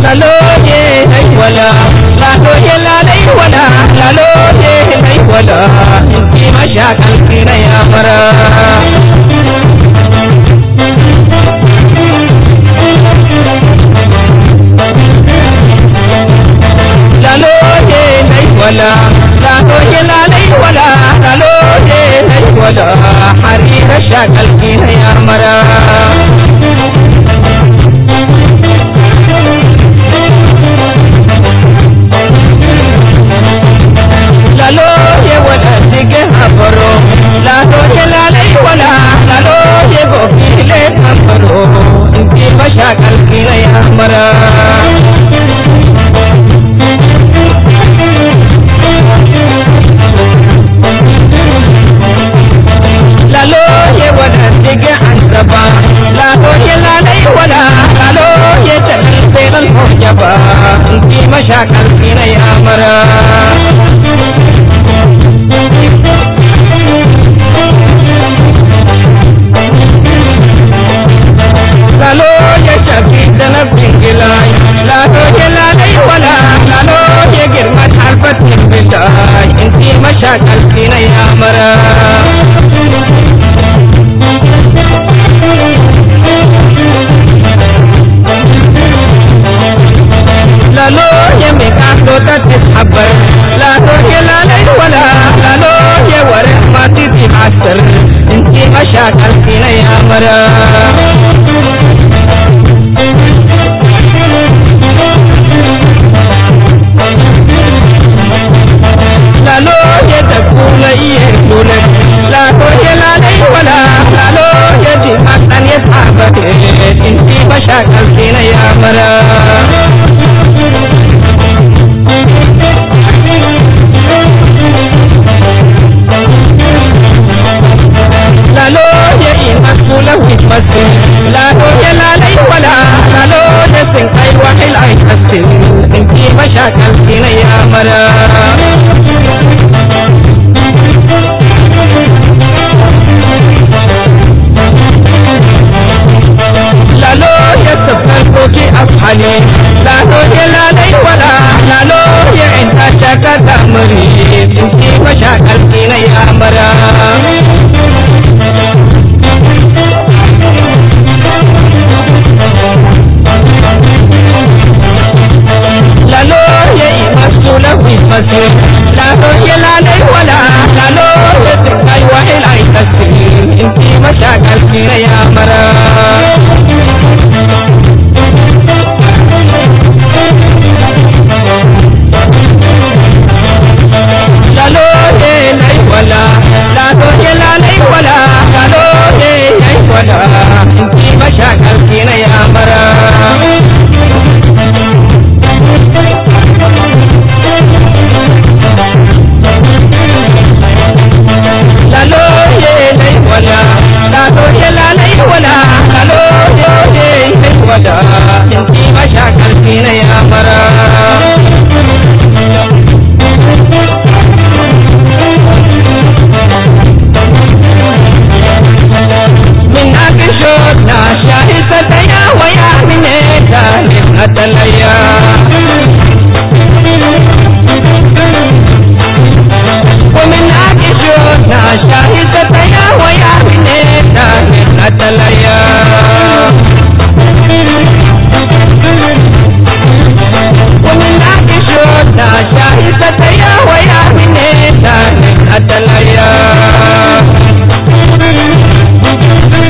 lalo ye lay wala lalo ye la lay wala lalo ye lay wala inti mashakal kina ya mara lalo ye lay wala lalo ye la lay wala lalo ye lay wala harira shakal kina ya mara lalo ye wala dige habaro lalo ye la lay wala lalo ye go bile habaro inti mashakal kina ya mara lalo ye wala dige ansaba lalo ye la lay wala lalo ye tanal pelal hojaba inti mashakal kina ya mara lalo ye shakid na bingilay lalo ye la lay wala lalo ye girmat alfat bilay inti mashakal kina ya mara lalo ye mikado tathabbar lalo ye la lay wala lalo ye warahmati bi asr inti mashakal kina ya mara lalo ye takula ye kula lalo ye la lay wala lalo ye di matan ye sahabat inti mashakal kina ya mara lalo ye imasula witmasin lalo ye la lay wala lalo ye sinkai wahil ay tasin inti mashakal kina ya mara lalo ye sabal ko ki afhali lalo ye la lay wala lalo ye inta shaka damri inti mashakal kina ya mara lalo ye imasula witmasin lalo ye la lay wala lalo ye sinkai wahil ay tasin inti mashakal kina ya mara lalo ye lay wala lalo ye la lay wala lalo ye lay wala inti mashakal kina ya mara lalo ye lay wala lalo ye la lay wala lalo ye lay wala inti mashakal kina ya mara من أكشوتنا شاهدت يا ويا من ذلك ليا ومن أكشوتنا شاهدت يا ويا من ذلك ليا ومن أكشوتنا شاهدت يا ويا من ذلك ليا